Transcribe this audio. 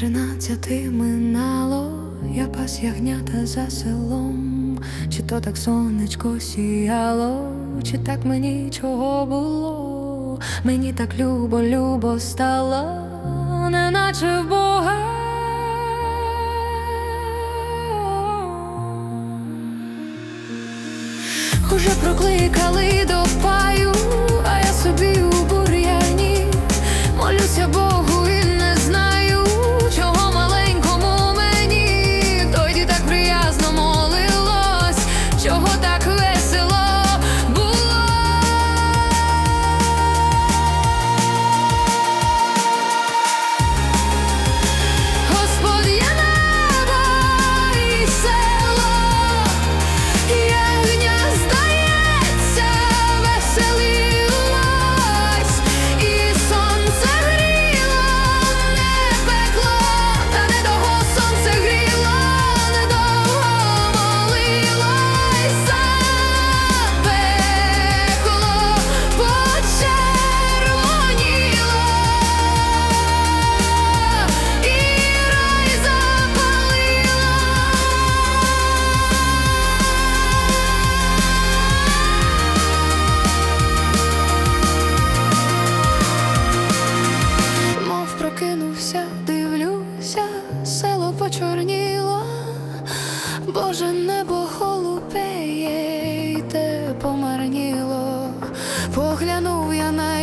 13 минало, я пас ягнята за селом. Чи то так сонечко сіяло, чи так мені чого було? Мені так любо, любо стало, неначе в Бога. Уже прокликали до паю, а я собі у бур'яні молюся Богу і не знаю, чого маленькому мені. Тоді так приязно молилось, чого так весело було. Господь є небо і село, ягня здається веселилось, і сонце гріло, не пекло, та недовго сонце гріло, недовго молилось за пекло, почервоніло, і рай запалило. Мов прокинувся, дивлюся, село почорніло, Боже, небо голубеє, й те помарніло. Поглянув я на